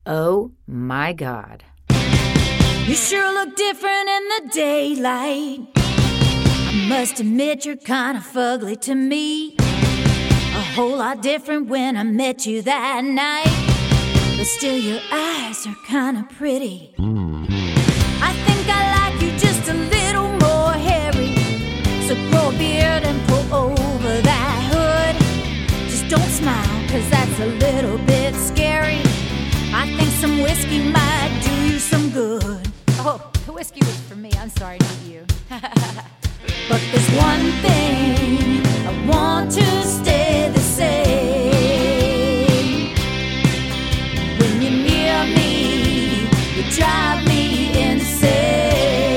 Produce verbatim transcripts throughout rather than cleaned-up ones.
Oh my God. You sure look different in the daylight. I must admit you're kind of fugly to me. A whole lot different when I met you that night. But still your eyes are kind of pretty. I think I like you just a little more hairy. So grow a beard and pull over that hood. Just don't smile, cause that's a little bit scary. I think some whiskey might do you some good. Oh, the whiskey was for me. I'm sorry, not you. But there's one thing I want to stay the same. When you're near me, you drive me insane.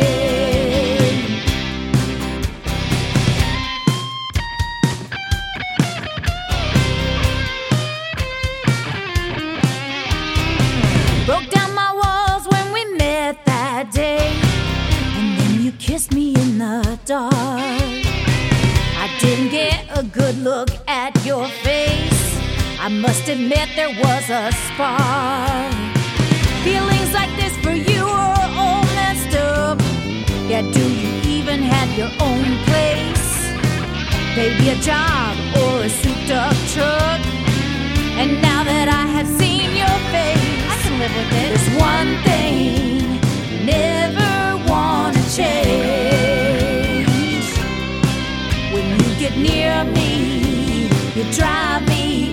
Broke down my walls when we met that day, and then you kissed me in the dark. I didn't get a good look at your face. I must admit there was a spark. Feelings like this for you are all messed up. Yeah, do you even have your own place? Maybe a job or a souped up truck. And now that I have seen your face, I can live with it. there's one thing I never wanna change. When you get near me, you drive me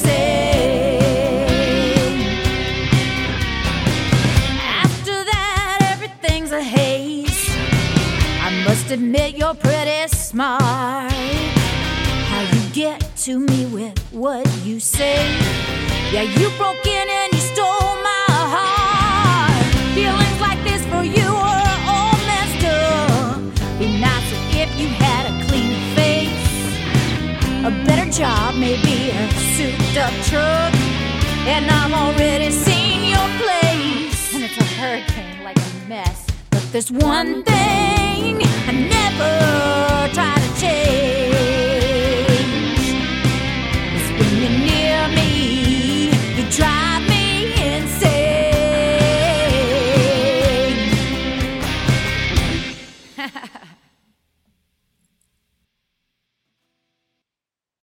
insane. After that, everything's a haze. I must admit you're pretty smart. How you get to me with what you say. Yeah, you broke in and you stole my heart. Feelings like this for you are all messed up. Be nicer if you had a clean face, a better job, maybe a souped up truck. And I've already seen your place, And it's a hurricane, like a mess. but there's one thing I never